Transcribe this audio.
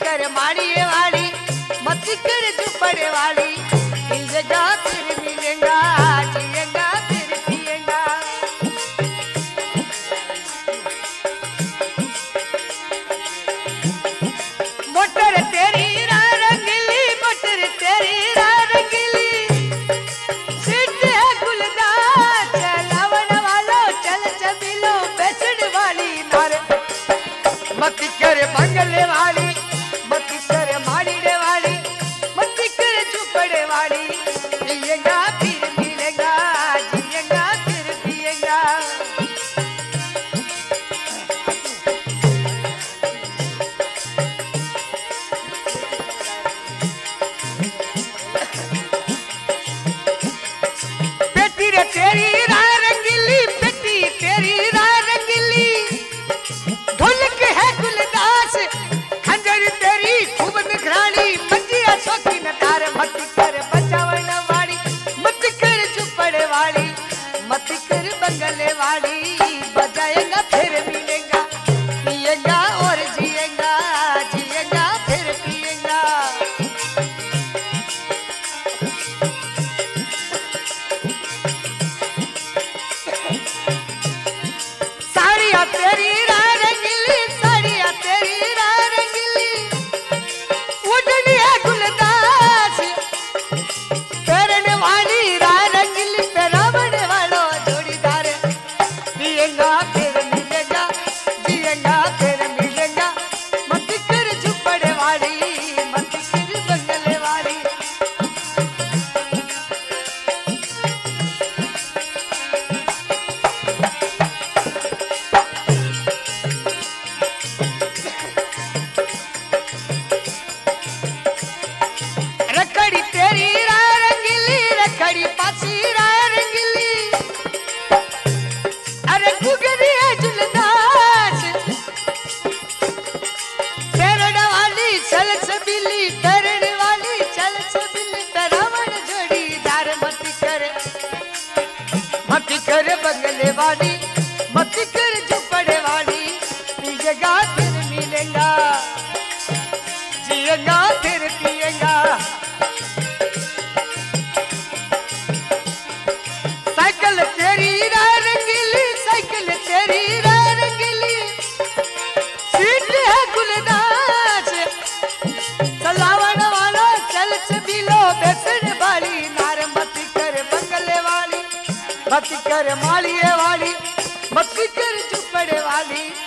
कर माड़िए वाली मत कर झुपड़े वाली मिलेगा फिर मिलेगा जिएगा फिर पिएगा। मोटर तेरी रंगीली मोटर तेरी रंगीली सीट है गुलदार चलावन वालों चल चबीलो बेचने वाली नार मत कर बंगले वाली मत कर माड़ीने वाली मत कर झुपड़े वाली पिएगा फिर मिलेगा जिएगा फिर पिएगा। बेटी रे तेरी रंगीली बेटी तेरी रंगीली ढोलक है गुलदास खंजर तेरी खूब निखरानी मंजिया शौकीन तार मत कर बचावन वाली मत कर झुपड़े वाली मत कर बंगले वाली बजाएगा फिर मिलेगा पिएगा और जिएगा जिएगा फिर पिएगा। साड़ियाँ तेरी रंगीली साड़ियाँ तेरी रंगीली उड़नी है गुलदास पहनने वाली रंगीली पहनावने वालों जोड़ीदार पिएगा फिर मिलेगा जिएगा फिर मिलेगा मत कर झुपड़े वाली मत कर बंगले वाली। रखड़ी तेरी रंगीली रखड़ी पासी रंगीली अरे गुगरी है जुलदास पैरण वाली चल छबिली पैरण वाली चल छबिली पैरावण जोड़ीदार मत कर बंगले वाली मत कर झुपड़े वाली पिएगा फिर मिलेगा जिएगा फिर पिएगा। साइकिल तेरी रंगीली साइकिल तेरी रंगीली सीट है गुलदास चलावन वालों चल चबीलो बेचने वाली नार मत कर बंगले वाली मत कर माड़िए वाली मत कर झुपड़े वाली